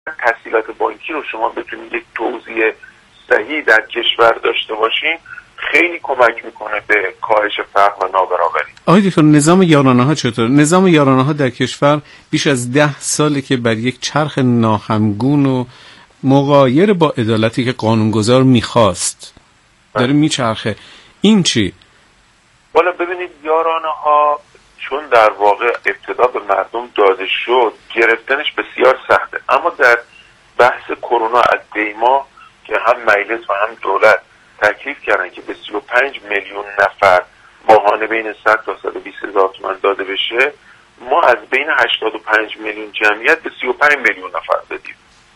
تسهیلات بانکی رو شما بتونید یک توزیع صحیح در کشور داشته باشین خیلی کمک میکنه به کاهش فقر و نابرابری. آقای دکتر نظام یارانه‌ها چطور؟ نظام یارانه‌ها در کشور بیش از 10 ساله که بر یک چرخ ناهمگون و مغایر با عدالتی که قانونگذار میخواست داره میچرخه. این چی؟ والا ببینید یارانه‌ها چون در واقع ابتدا به مردم داده شد گرفتنش بسیار سخته، اما در بحث کرونا از دیما که هم مجلس و هم دولت تکلیف کردن که به 35 میلیون نفر ماهانه بین 100 تا 120 هزار تومان داده بشه، ما از بین 85 میلیون جمعیت به 35 میلیون نفر دادیم.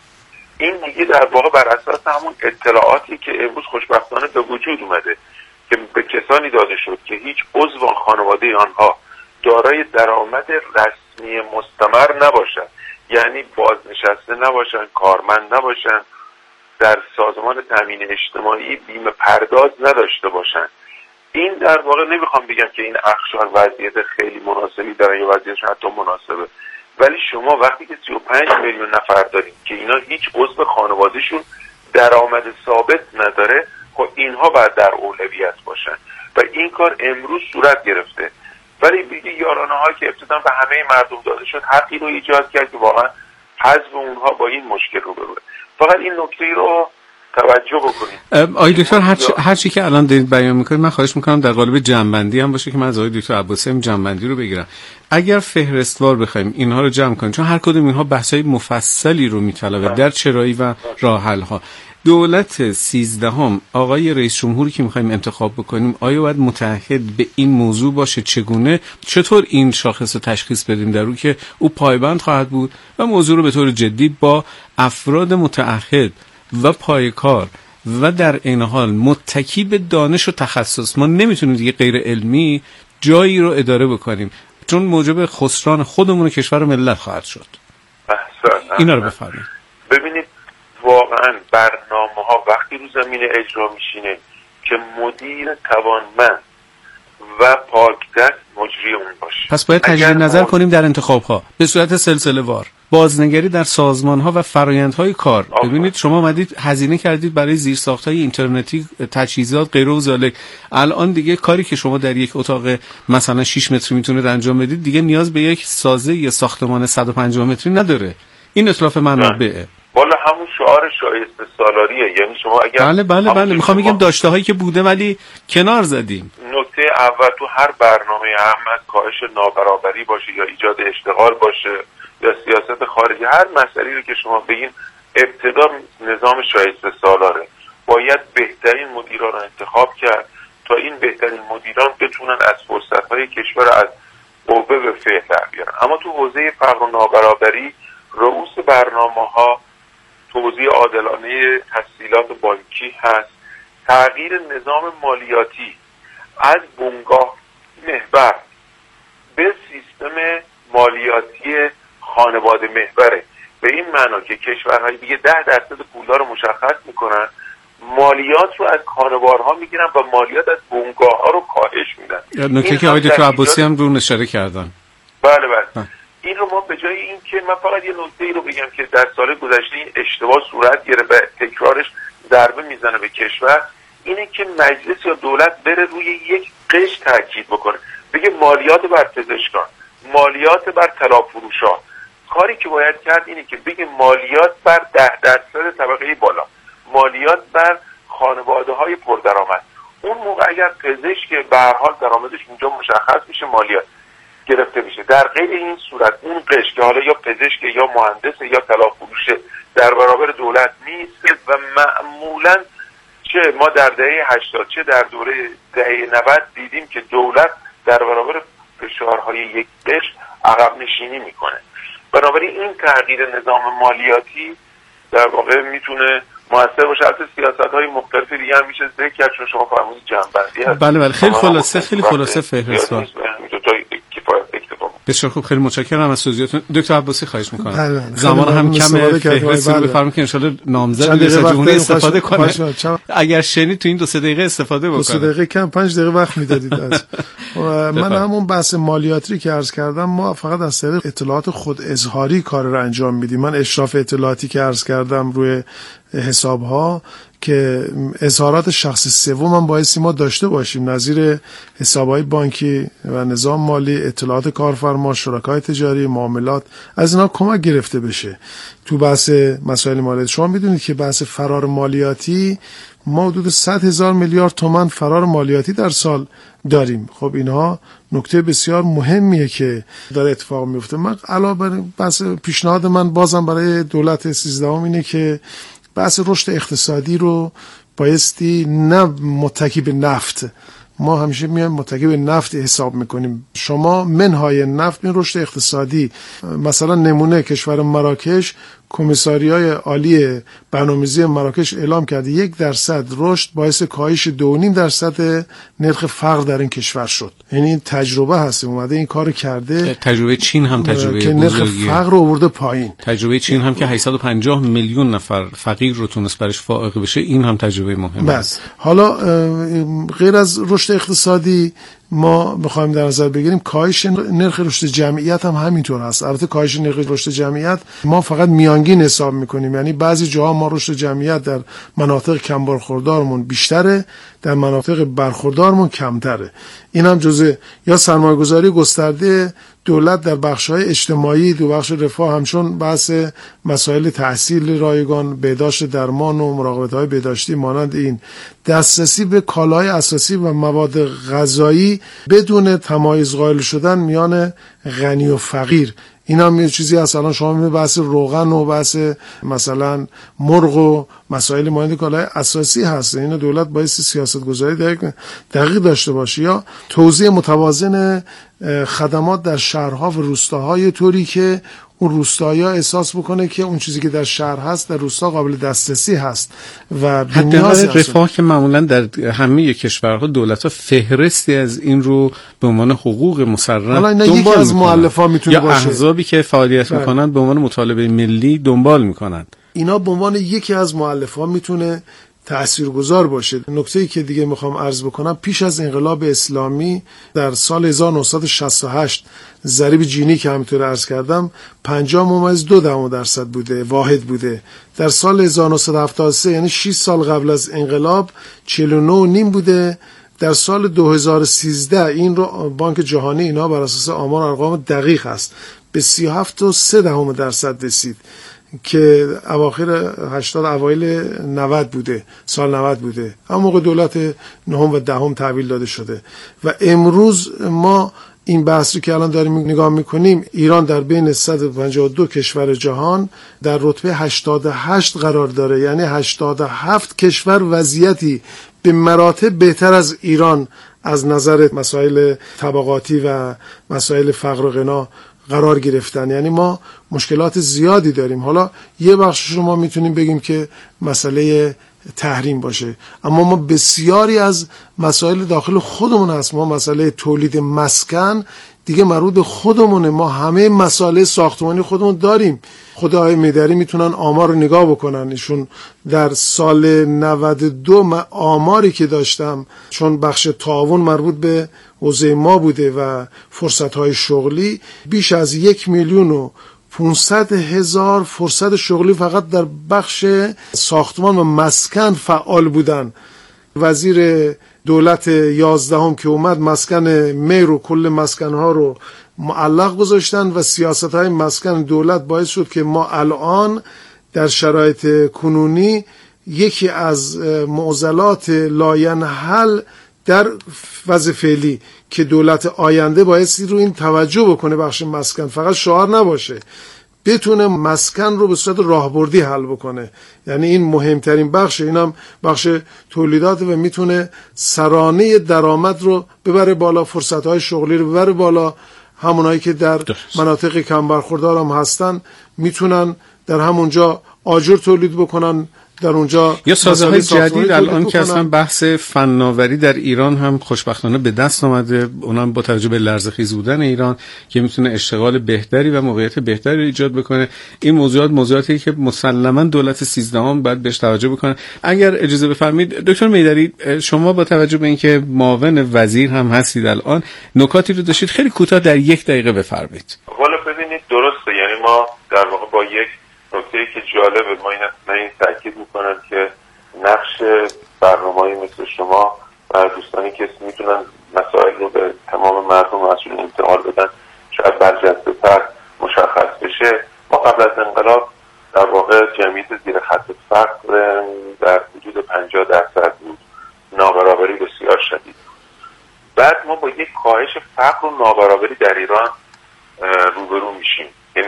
این دیگه در واقع بر اساس همون اطلاعاتی که امروز خوشبختانه به وجود اومده که به کسانی داده شد که هیچ عضو خانواده آنها دارای درآمد رسمی مستمر نباشند، یعنی بازنشسته نباشند، کارمند نباشند، در سازمان تامین اجتماعی بیمه پرداز نداشته باشند. این در واقع نمیخوام بگم که این اقشار وضعیت خیلی مناسبی دارن یا وضعیتشون حتی مناسبه، ولی شما وقتی که 35 میلیون نفر دارید که اینا هیچ عضو خانوادهشون درآمد ثابت نداره، خب اینها باید در اولویت باشن و این کار امروز صورت گرفته. ولی دیگه یارانه‌ها که ابتدا به همه مردم داده شد حقی رو ایجاد کرد که واقعا حذف اونها با این مشکل رو بروه. فقط این نکته رو توجه بکنید. آقای دکتر هر چی که الان دارید بیان میکنید من خواهش میکنم در قالب جمع‌بندی هم باشه که من از آقای دکتر عباسی هم جمع‌بندی رو بگیرم. اگر فهرستوار بخوایم اینها رو جمع کنیم، چون هر کدوم اینها بحث‌های مفصلی رو میطلبه در چرایی و راه حل‌ها. دولت 13 آقای رئیس جمهوری که میخوایم انتخاب بکنیم آیا باید متعهد به این موضوع باشه؟ چطور این شاخص رو تشخیص بدیم در او که او پایبند خواهد بود و موضوع رو به طور جدی با افراد متعهد و پایکار و در این حال متکی به دانش و تخصص. ما نمیتونیم دیگه غیر علمی جایی رو اداره بکنیم چون موجب خسران خودمون و کشور و ملت خواهد شد. اینا رو بفرمایید. ببینید واقعا برنامه‌ها وقتی رو زمین اجرا میشینه که مدیر توانمند و پاکدست مجری اون باشه. پس باید تجدید نظر کنیم در انتخاب‌ها به صورت سلسله وار، بازنگری در سازمان‌ها و فرآیندهای کار. ببینید شما اومدید هزینه کردید برای زیرساخت‌های اینترنتی، تجهیزات غیره و ذالک. الان دیگه کاری که شما در یک اتاق مثلا 6 متری میتونید انجام بدید دیگه نیاز به یک سازه یا ساختمان 150 متری نداره. این اتلاف منابعه. والا همون شعار شایسته سالاریه، یعنی شما اگر بله میخوام بگم داشته هایی که بوده ولی کنار زدیم. نکته اول تو هر برنامه احمد کاهش نابرابری باشه یا ایجاد اشتغال باشه یا سیاست خارجی، هر مسئله رو که شما بگین ابتدا نظام شایسته سالاره. باید بهترین مدیران رو انتخاب کرد تا این بهترین مدیران بتونن از فرصت‌های کشور از قوه به فعل در بیارن. اما تو حوزه فقر و نابرابری رؤوس برنامه‌ها توزیع عادلانه تسهیلات بانکی هست، تغییر نظام مالیاتی از بنگاه محور به سیستم مالیاتی خانواده محوره، به این معنا که کشورهای دیگه 10% پولدار رو مشخص میکنن، مالیات رو از خانوارها میگیرن و مالیات از بنگاه ها رو کاهش میدن. نکته که آقای دکتر عباسی هم رو اشاره کردن. بله. این رو ما به جای این که من فقط یه نکته ای رو بگم که در سال گذشته این اشتباه صورت گرفت و تکرارش ضربه میزنه به کشور، اینه که مجلس یا دولت بره روی یک قشر تاکید بکنه، بگه مالیات بر پزشکان، مالیات بر طلافروشان. کاری که باید کرد اینه که بگه مالیات بر 10% طبقه بالا، مالیات بر خانواده‌های پردرآمد. اون موقع اگر پزشک به هر حال درآمدش اونجا مشخص میشه مالیات گرفته میشه. در غیر این صورت اون قشر که حالا یا پزشک یا مهندس یا طلافروشه در برابر دولت نیست و معمولا چه ما در دهه 80 چه در دوره دهه 90 دیدیم که دولت در برابر فشارهای یک قشر عقب نشینی میکنه. بنابراین این تغییر نظام مالیاتی در واقع میتونه موثر باشه. البته سیاست‌های مختلف دیگه هم میشه ذکر کرد چون شما فرمودید جنبندی هست. بله خیلی خلاصه فهرست. بسیار خوب، خیلی متشکرم از توضیحاتتون دکتر عباسی. خواهش می‌کنم زمان هم کمه، فهرست رو بفرمایید که ان شاءالله نامزد رئیس جمهوری استفاده کنه. اگر شنید تو این 2-3 دقیقه استفاده بکنه. 2 دقیقه کم 5 دقیقه وقت میدادید. من همون بحث مالیاتی که عرض کردم، ما فقط از طریق اطلاعات خود اظهاری کار رو انجام میدیم. من اشراف اطلاعاتی که عرض کردم روی حسابها که اظهارات شخص سوم هم بایستی ما داشته باشیم، نظیر حسابهای بانکی و نظام مالی، اطلاعات کارفرما، شرکای تجاری، معاملات، از اینا کمک گرفته بشه تو بحث مسائل مالیاتی. شما میدونید که بحث فرار مالیاتی ما حدود 100,000 میلیارد تومان فرار مالیاتی در سال داریم. خب اینها نکته بسیار مهمیه که داره اتفاق میفته. من علاوه بر بحث پیشنهاد من بازم برای دولت 13 اینه که بحث رشد اقتصادی رو بایستی نه متکی به نفت، ما همیشه میایم متکی به نفت حساب میکنیم، شما منهای نفت این رشد اقتصادی، مثلا نمونه کشور مراکش، کمیساریای عالی برنامه‌ریزی مراکش اعلام کرده 1% رشد باعث کاهش 2.5% نرخ فقر در این کشور شد. یعنی این تجربه هست، اومده این کارو کرده. تجربه چین هم تجربه که نرخ فقر رو آورده پایین. تجربه چین هم که 850 میلیون نفر فقیر رو تونست برش فائق بشه، این هم تجربه مهمه است. حالا غیر از رشد اقتصادی ما میخوایم در نظر بگیریم کاهش نرخ رشد جمعیت هم همینطور هست. البته کاهش نرخ رشد جمعیت ما فقط میانگین حساب میکنیم، یعنی بعضی جاها ما رشد جمعیت در مناطق کم برخوردارمون بیشتره، در مناطق برخوردارمون کمتره. این هم جزء یا سرمایه‌گذاری گسترده دولت در بخش‌های اجتماعی، دو بخش رفاه، همچون بحث مسائل تحصیل رایگان، بهداشت، درمان و مراقبت‌های بهداشتی مانند این، دسترسی به کالاهای اساسی و مواد غذایی بدون تمایز قائل شدن میان غنی و فقیر. این هم یه چیزی هست. الان شما میبینید بحث روغن و بحث مثلا مرغ و مسائل مانند کالای اساسی هست. این دولت باید سیاست‌گذاری دقیق داشته باشه، یا توزیع متوازن خدمات در شهرها و روستاهای طوری که اون روستاها احساس بکنه که اون چیزی که در شهر هست در روستا قابل دسترسی هست و بی‌نیاز رفاه که معمولا در همه کشورها دولت‌ها فهرستی از این رو به عنوان حقوق مسرر دنبال از مؤلفه‌ها میتونه باشه، یا احزابی که فعالیت میکنند به عنوان مطالبه ملی دنبال میکنند. اینا به عنوان یکی از مؤلفه‌ها میتونه تأثیرگذار باشه. نکته‌ای که دیگه میخوام عرض بکنم، پیش از انقلاب اسلامی در سال 1968 ضریب جینی که همینطور عرض کردم 50.2% بوده، واحد بوده. در سال 1973 یعنی 6 سال قبل از انقلاب 49.5 بوده. در سال 2013 این رو بانک جهانی اینا بر اساس آمار ارقام دقیق هست به 37.3% رسید که اواخر 80 اوایل 90 بوده، سال 90 بوده. اما موقع دولت نهم و دهم تحویل داده شده و امروز ما این بحث رو که الان داریم نگاه میکنیم، ایران در بین 152 کشور جهان در رتبه 88 قرار داره. یعنی 87 کشور وضعیتی به مراتب بهتر از ایران از نظر مسائل طبقاتی و مسائل فقر و غنا قرار گرفتن. یعنی ما مشکلات زیادی داریم. حالا یه بخشش رو ما میتونیم بگیم که مسئله تحریم باشه، اما ما بسیاری از مسائل داخل خودمون هست. ما مسئله تولید مسکن دیگه مربوط به خودمونه، ما همه مسائل ساختمانی خودمون داریم. خدای میدری میتونن آمار رو نگاه بکنن. ایشون در سال 92 آماری که داشتم، چون بخش تعاون مربوط به حوزه ما بوده و فرصت‌های شغلی، بیش از 1,500,000 فرصت شغلی فقط در بخش ساختمان و مسکن فعال بودن. وزیر دولت 11 که اومد مسکن میر و کل مسکنها رو معلق گذاشتن و سیاست‌های مسکن دولت باعث شد که ما الان در شرایط کنونی یکی از معضلات لاینحل در وضع فعلی که دولت آینده بایستی رو این توجه بکنه، بخش مسکن فقط شعار نباشه، بتونه مسکن رو به صورت راهبردی حل بکنه. یعنی این مهمترین بخش، اینم بخش تولیدات و میتونه سرانه درآمد رو ببره بالا، فرصت‌های شغلی رو ببره بالا. همونایی که در مناطق کم برخوردار هم هستن میتونن در همونجا آجر تولید بکنن، در اونجا یا سازه‌های جدید الان که اصلا بحث فناوری در ایران هم خوشبختانه به دست اومده، اونم با توجه به لرزه‌خیز بودن ایران که میتونه اشتغال بهتری و موقعیت بهتری ایجاد بکنه. این موضوعاتی که مسلماً دولت 13 باید بهش توجه بکنه. اگر اجازه بفرمایید دکتر میدری، شما با توجه به اینکه معاون وزیر هم هستید الان، نکاتی رو داشتید خیلی کوتاه در 1 دقیقه بفرمایید. والا ببینید درسته، یعنی ما در واقع با یک نکته‌ای که جالبه، من این تاکید میکنم که نقش برنامه‌ای مثل شما و دوستانی که میتونن مسائل رو به تمام مردم و مسئولین انتقال بدن شاید برجسته‌تر مشخص بشه. ما قبل از انقلاب در واقع جمعیت زیر خط فقر در حدود 50% بود، نابرابری بسیار شدید. بعد ما با یک کاهش فقر و نابرابری در ایران روبرو میشیم، این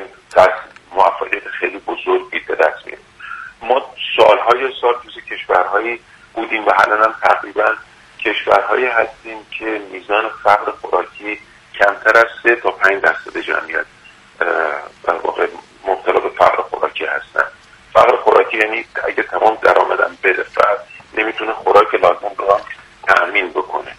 موفقیت خیلی بزرگی به دست میاریم. ما سالهای سال جزو کشورهایی بودیم و الان هم تقریبا کشورهایی هستیم که میزان فقر خوراکی کمتر از 3 تا 5% جمعیت در واقع مبتلا به فقر خوراکی هستن. فقر خوراکی یعنی اگه تمام درآمدم بده فرد نمیتونه خوراک لازم رو تأمین بکنه.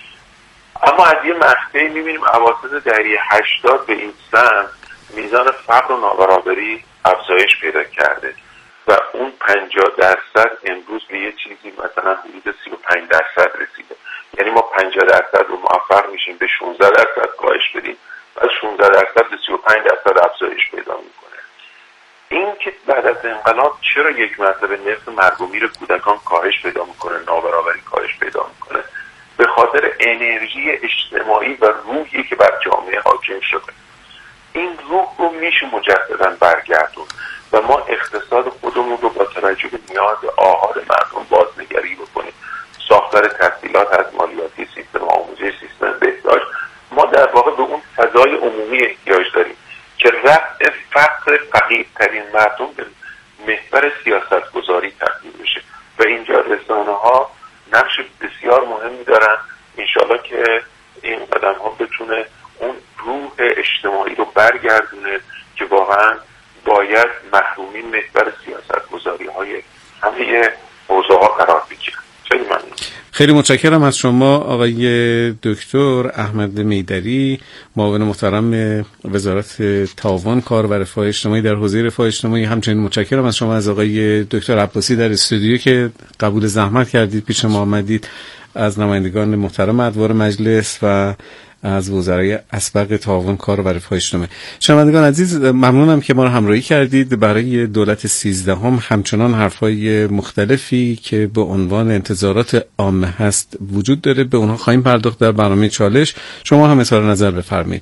اما از یه مقطعی میبینیم اواسط دهه 80 به این سمت میزان فقر و نابرابری افزایش پیدا کرده و اون 50% امروز به یه چیزی مثلا حدود 35% رسیده. یعنی ما 50% رو موفق میشیم به 16% کاهش بدیم و از 16% به 35% افزایش پیدا میکنه. این که بعد از انقلاب چرا یک مرتبه نرخ مرگ و میر کودکان کاهش پیدا میکنه، نابرابری کاهش پیدا میکنه؟ به خاطر انرژی اجتماعی و روحی که بر جامعه حاکم شده. این روح رو میشه مجددا برگردون و ما اقتصاد خودمون رو با توجه به نیاز آحاد مردم بازنگری بکنیم. ساختار تحصیلات از مالیاتی، سیستم آموزش، سیستم بهداشت، ما در واقع به اون فضای عمومی احتیاج داریم که رفع فقر فقیرترین مردم به محور سیاست گذاری تبدیل بشه و اینجا رسانه‌ها نقش بسیار مهمی دارن. انشالله که این قدم ها بتونه اون روح اجتماعی رو برگردونه که واقعا باید محرومین محور سیاست گذاری های همه حوزه ها قرار بگیرن. خیلی ممنون. خیلی متشکرم از شما آقای دکتر احمد میدری، معاون محترم وزارت تعاون، کار و رفاه اجتماعی در حوزه رفاه اجتماعی. همچنین متشکرم از شما از آقای دکتر عباسی در استودیو که قبول زحمت کردید پیش ما آمدید، از نمایندگان محترم ادوار مجلس و از وزرای اسبق تعاون، کار و رفاه اجتماعی. شنوندگان عزیز، ممنونم که ما رو همراهی کردید. برای دولت 13 همچنان حرفای مختلفی که به عنوان انتظارات عامه هست وجود داره، به اونها خواهیم پرداخت در برنامه چالش. شما هم اظهار نظر بفرمایید.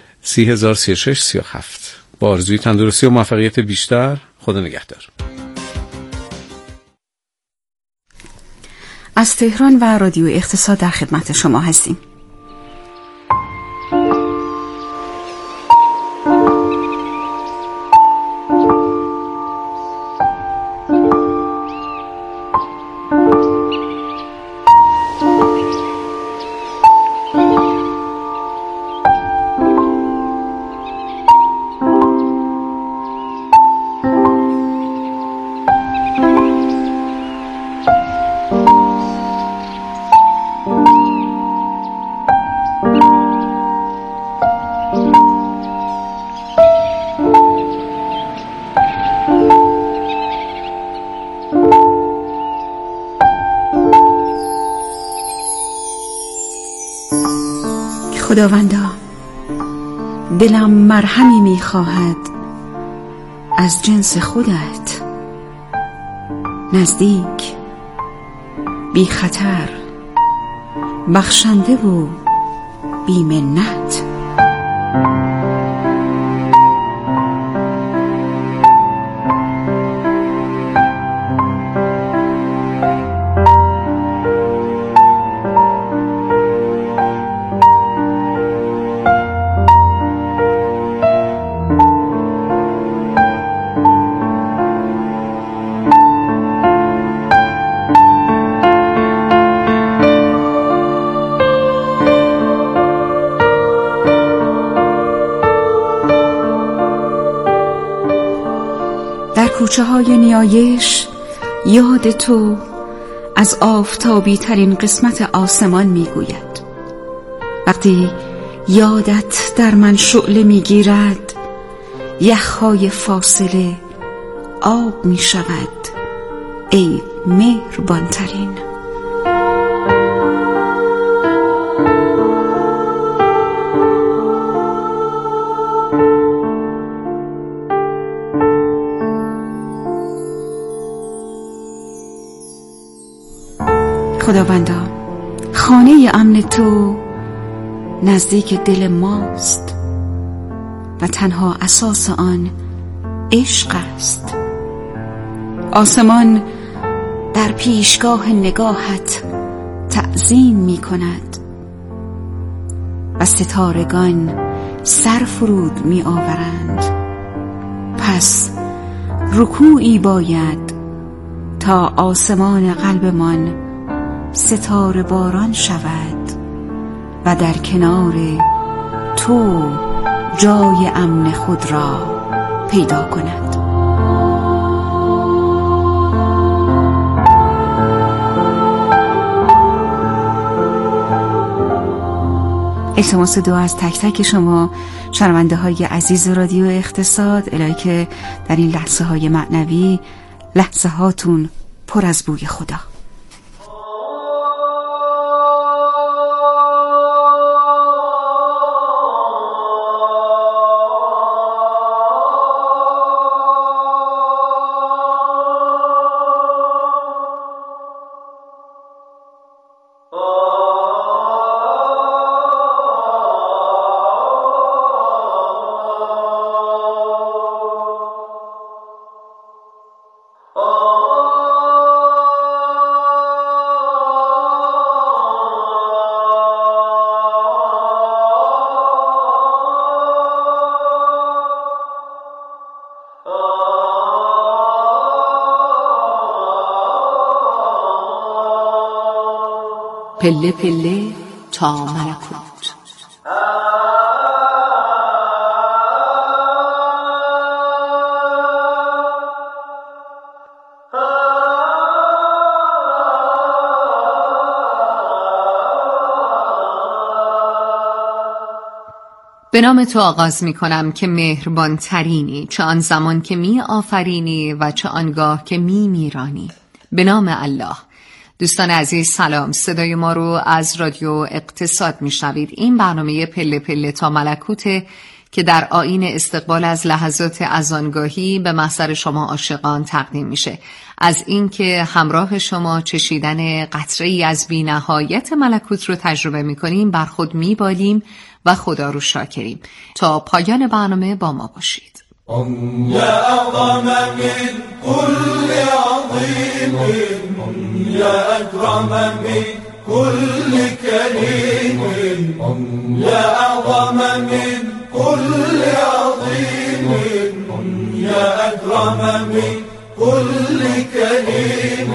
303637. با آرزوی تندرستی و موفقیت بیشتر، خدا نگهدار. از تهران و رادیو اقتصاد در خدمت شما هستیم. خداوندا، دلم مرهمی می‌خواهد از جنس خودت، نزدیک، بی خطر، بخشنده و بی منت. کوچه های نیایش یاد تو از آفتابی ترین قسمت آسمان میگوید. وقتی یادت در من شعله میگیرد، یخهای فاصله آب میشود ای مهربانترین. خداوندا، خانه امن تو نزدیک دل ماست و تنها اساس آن عشق است. آسمان در پیشگاه نگاهت تعظیم می کند و ستارگان سر فرود می آورند. پس رکوعی باید تا آسمان قلبمان ستاره باران شود و در کنار تو جای امن خود را پیدا کند. التماس دعا از تک تک شما شنونده های عزیز رادیو اقتصاد، الهی که در این لحظه های معنوی لحظه هاتون پر از بوی خدا. پله پله تا ملکوت. به نام تو آغاز می کنم که مهربان ترینی، چه آن زمان که می آفرینی و چه آنگاه که می میرانی. به نام الله. دوستان عزیز سلام، صدای ما رو از رادیو اقتصاد میشنوید. این برنامه پله پله تا ملکوته که در آیین استقبال از لحظات اذانگاهی به محضر شما عاشقان تقدیم میشه. از اینکه همراه شما چشیدن قطره‌ای از بی‌نهایت ملکوت رو تجربه میکنیم بر خود میبالیم و خدا رو شاکریم. تا پایان برنامه با ما باشید. يا أعظم من كل عظيم، يا أكرم من كل كريم، يا أعظم من كل عظيم، يا أكرم من كل كريم.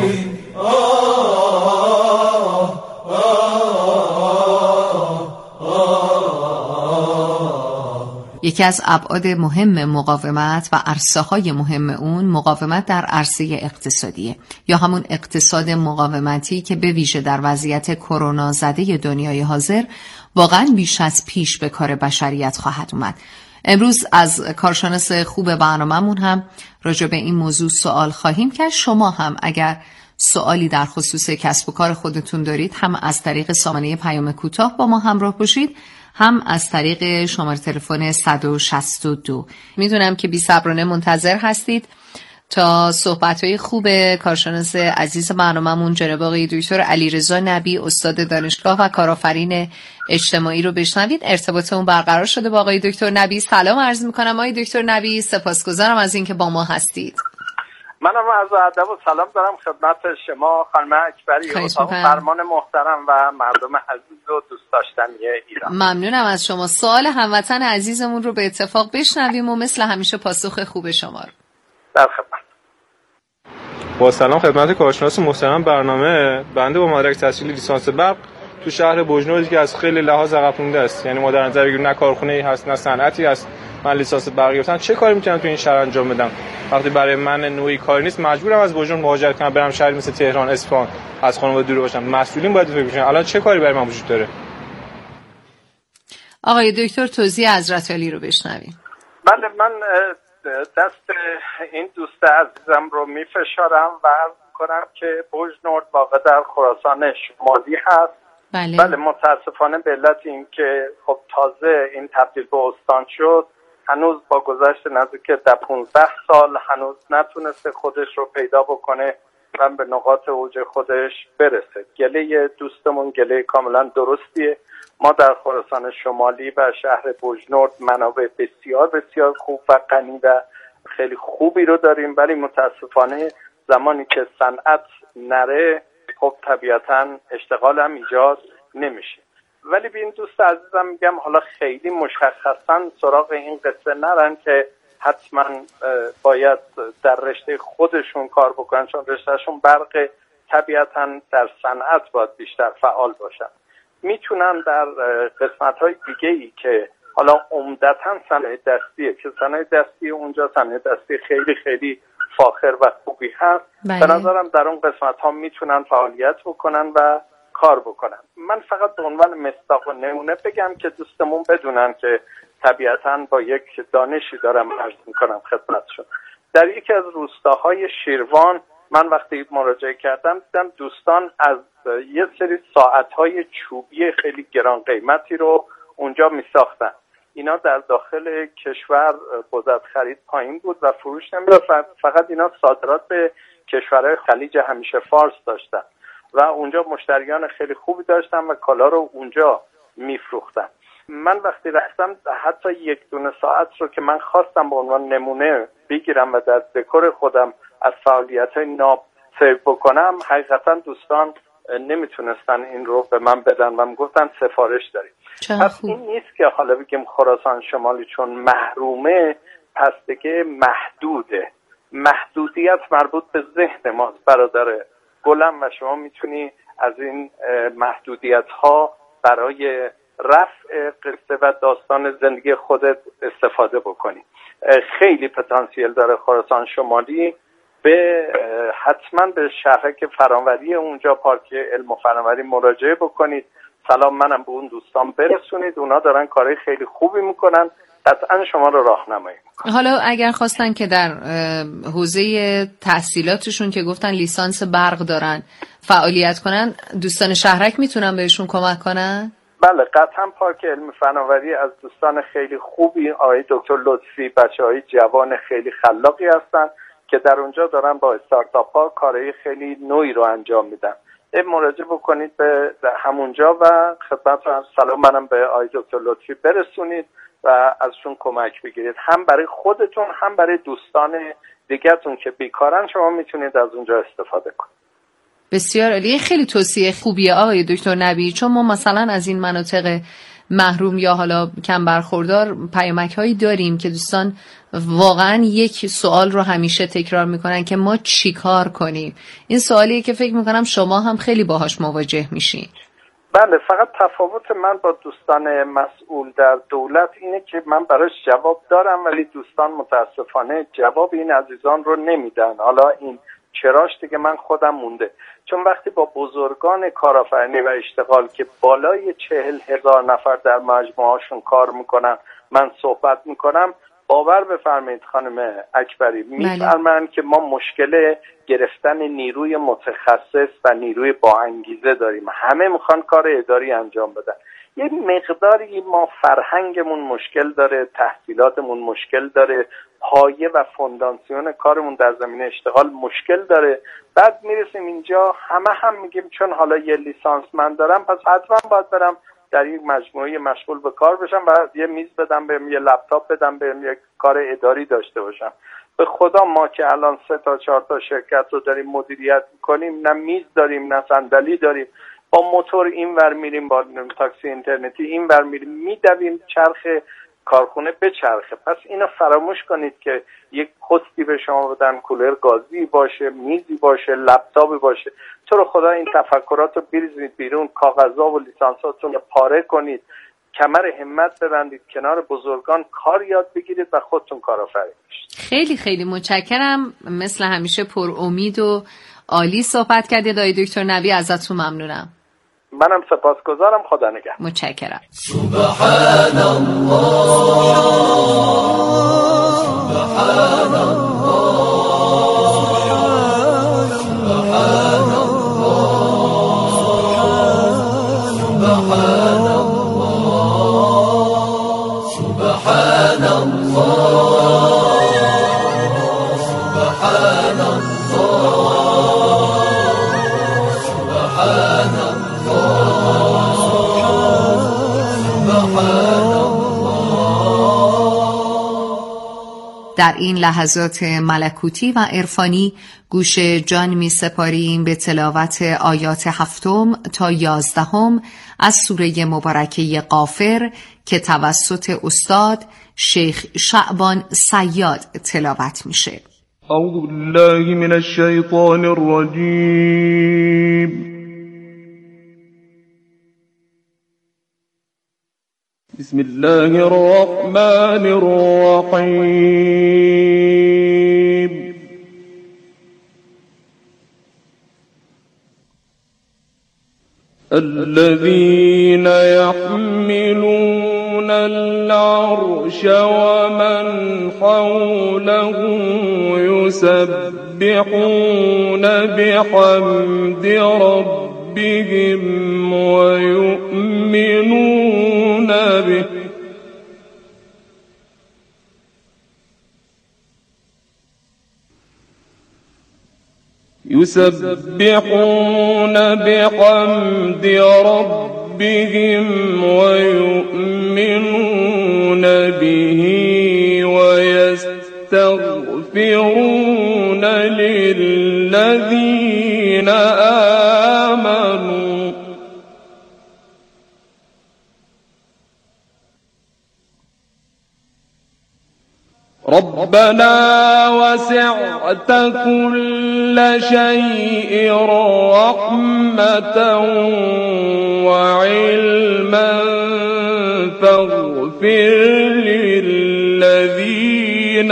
یکی از ابعاد مهم مقاومت و عرصه‌های مهم اون مقاومت در عرصه اقتصادیه، یا همون اقتصاد مقاومتی که به ویژه در وضعیت کرونا زده دنیای حاضر واقعا بیش از پیش به کار بشریت خواهد اومد. امروز از کارشناس خوب برنامه‌مون هم راجع به این موضوع سوال خواهیم کرد. شما هم اگر سوالی در خصوص کسب و کار خودتون دارید، هم از طریق سامانه پیام کوتاه با ما همراه باشید، هم از طریق شماره تلفن 162. میدونم که بی‌صبرانه منتظر هستید تا صحبت‌های خوب کارشناس عزیز برنامه‌مون جناب آقای دکتر علیرضا نبی، استاد دانشگاه و کارآفرین اجتماعی رو بشنوید. ارتباطمون برقرار شده با آقای دکتر نبی. سلام عرض می‌کنم آقای دکتر نبی، سپاسگزارم از اینکه با ما هستید. منم از ادب و سلام دارم خدمت شما خانم اکبری، اتاق فرمان محترم و مردم عزیز و دوست داشتنی ایران. ممنونم از شما. سوال هموطن عزیزمون رو به اتفاق بشنویم و مثل همیشه پاسخ خوب شما رو. در خدمت. با سلام خدمت کارشناس محترم برنامه. بنده با مدرک تحصیلی لیسانس برق تو شهر بوجنوردی که از خیلی لحاظ عقب مونده است، یعنی ما در نظر بگیریم نه کارخونه‌ای هست نه صنعتی هست، من لیسانس برق گرفتم، چه کاری میتونم تو این شهر انجام بدم؟ وقتی برای من نوعی کاری نیست مجبورم از بوجون مهاجرت کنم برم شهری مثل تهران، اصفهان، از خانواده دور باشم. مسئولین باید فکر کنن الان چه کاری برای من وجود داره. آقای دکتر توضیح حضرت علی رو بشنویم. بله، من دست این دوست عزیزم رو میفشارم و عرض کنم که بوجنورد واقع در خراسان شمالی هست. بله متاسفانه به علت این که خب تازه این تبدیل به استان شد، هنوز با گذشت نزدیک 15 سال هنوز نتونسته خودش رو پیدا بکنه و به نقاط اوج خودش برسه. گله دوستمون گله کاملا درستیه. ما در خراسان شمالی و شهر بوجنورد منابع بسیار بسیار خوب و غنی و خیلی خوبی رو داریم، ولی متاسفانه زمانی که صنعت نره خب طبیعتاً اشتغال هم ایجاد نمیشه. ولی به این دوست عزیزم میگم حالا خیلی مشخصاً سراغ این قصه نرن که حتما باید در رشته خودشون کار بکنن، چون رشتهشون برق، طبیعتاً در صنعت باید بیشتر فعال باشن. میتونن در قسمت‌های دیگه‌ای که حالا عمدتاً صنایع دستیه که صنایع دستی اونجا صنایع دستی خیلی خیلی فاخر و خوبی هست، به نظرم در اون قسمت‌ها میتونن فعالیت بکنن و کار بکنن. من فقط به عنوان مصداق و نمونه بگم که دوستمون بدونن که طبیعتاً با یک دانشی دارم عرض میکنم خدمتشون. در یکی از روستاهای شیروان من وقتی مراجعه کردم دیدم دوستان از یه سری ساعت‌های چوبی خیلی گران قیمتی رو اونجا میساختن. اینا در داخل کشور قدرت خرید پایین بود و فروش نمی‌رفت، فقط اینا صادرات به کشورهای خلیج همیشه فارس داشتن و اونجا مشتریان خیلی خوبی داشتن و کالا رو اونجا میفروختن. من وقتی رفتم حتی یک دونه ساعت رو که من خواستم به عنوان نمونه بگیرم و در دکور خودم از فعالیت‌های ناب سیو بکنم، حقیقتا دوستان نمیتونستن این رو به من بدن و میگفتن سفارش داریم. پس این نیست که حالا بگیم خراسان شمالی چون محرومه پس دیگه محدوده. محدودیت مربوط به ذهن ماست برادر گلم و شما میتونی از این محدودیت ها برای رفع قصه و داستان زندگی خودت استفاده بکنی. خیلی پتانسیل داره خراسان شمالی. به حتما به شهرک فناوری اونجا پارک علم و فناوری مراجعه بکنید. سلام منم به اون دوستان برسونید، اونا دارن کارهای خیلی خوبی میکنن، قطعا شما رو راهنمایی میکنن. حالا اگر خواستن که در حوزه تحصیلاتشون که گفتن لیسانس برق دارن فعالیت کنن، دوستان شهرک میتونن بهشون کمک کنن؟ بله قطعا پارک علم فناوری از دوستان خیلی خوبی آقای دکتر لطفی، بچه‌های جوان خیلی خلاقی هستن که در اونجا دارن با استارتاپ ها کارهای خیلی نوعی رو انجام میدن. مراجعه بکنید به همونجا و خدمت سلام منم به آقای دکتر لطفی برسونید و ازشون کمک بگیرید، هم برای خودتون هم برای دوستان دیگه‌تون که بیکارن شما میتونید از اونجا استفاده کنید. بسیار عالی، خیلی توصیه خوبیه آقای دکتر نبی، چون ما مثلا از این مناطق محروم یا حالا کم برخوردار پیامک‌هایی داریم که دوستان واقعا یک سوال رو همیشه تکرار میکنن که ما چی کار کنیم. این سوالیه که فکر میکنم شما هم خیلی باهاش مواجه میشین. بله، فقط تفاوت من با دوستان مسئول در دولت اینه که من براش جواب دارم ولی دوستان متاسفانه جواب این عزیزان رو نمیدن. حالا این چراش دیگه من خودم مونده، چون وقتی با بزرگان کارآفرینی و اشتغال که بالای 40,000 نفر در مجموعه هاشون کار میکنن من صحبت میکنم، باور بفرمایید خانم اکبری میفرمایند که ما مشکل گرفتن نیروی متخصص و نیروی با انگیزه داریم. همه میخوان کار اداری انجام بدن. یه مقداری ما فرهنگمون مشکل داره، تحصیلاتمون مشکل داره، پایه و فونداسیون کارمون در زمینه اشتغال مشکل داره. بعد میرسیم اینجا همه هم میگیم چون حالا یه لیسانس من دارم پس حتما باید برم در یک مجموعه مشغول به کار بشم و یه میز بدم بهم، یه لپتاپ بدم بهم، یک کار اداری داشته باشم. به خدا ما که الان 3 تا 4 تا شرکت رو داریم مدیریت میکنیم، نه میز داریم نه صندلی داریم، با موتور اینور میریم، با تاکسی اینترنتی اینور میریم، میدویم چرخ کارخونه به چرخه. پس اینو فراموش کنید که یک پستی به شما بدن، کولر گازی باشه، میزی باشه، لپتاپی باشه. تو رو خدا این تفکرات رو بریزید بیرون، کاغذها و لیسانساتون رو پاره کنید، کمر همت ببندید کنار بزرگان، کار یاد بگیرید و خودتون کارآفرین بشید. خیلی خیلی متشکرم، مثل همیشه پر امید و عالی صحبت کردید آقای دکتر نوی، ازتون ممنونم. منم سپاسگزارم، خدا نگهدار. متشکرم. سبحان الله سبحان الله سبحان الله سبحان الله سبحان در این لحظات ملکوتی و عرفانی گوش جان می سپاریم به تلاوت آیات 7 تا 11 از سوره مبارکه غافر که توسط استاد شیخ شعبان صیاد تلاوت میشه. اعوذ بالله من الشیطان الرجیم. بسم الله الرحمن الرحيم. الذين يحملون العرش ومن حوله يسبحون بحمد ربهم ويؤمنون به ويؤمنون به ويستغفرون للذين آمنوا ربنا وسعت كل شيء رحمة وعلما فاغفر للذين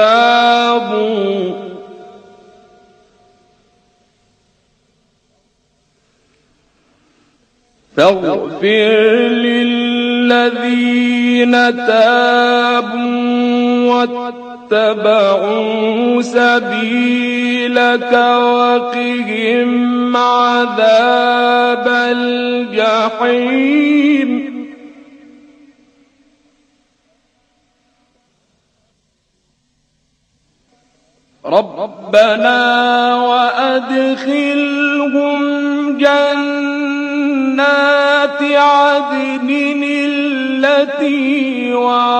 تابوا واتبعوا سبيلك وقهم عذاب الجحيم ربنا وأدخلهم جنات عدن التي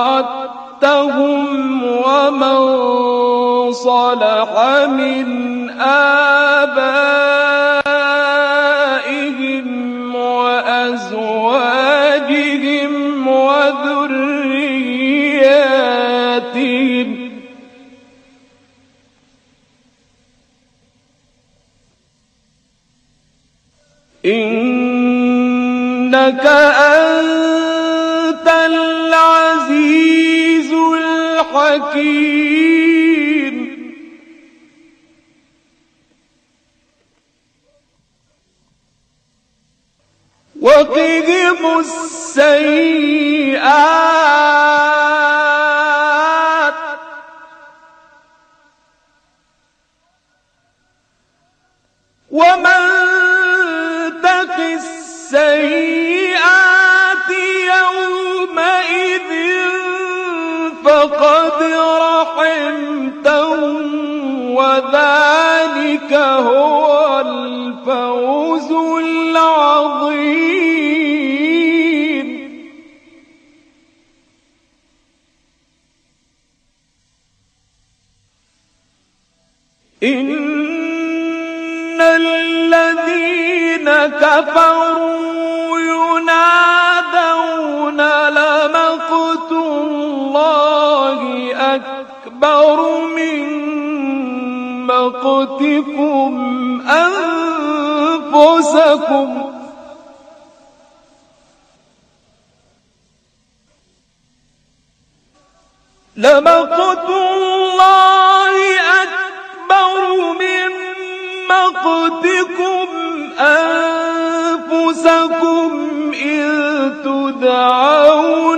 وعدتهم ومن صلح من آبائهم وأزواجهم وذرياتهم إنك أنت العزيز الحكيم وقهم السيئات ومن تق السيئات يومئذ فقد رحمته وذلك هو الفوز العظيم إن الذين كفروا ينادون لمقت الله أكبر من مقتكم أنفسكم لمقت الله أكبر من مقتكم أنفسكم إذ تدعون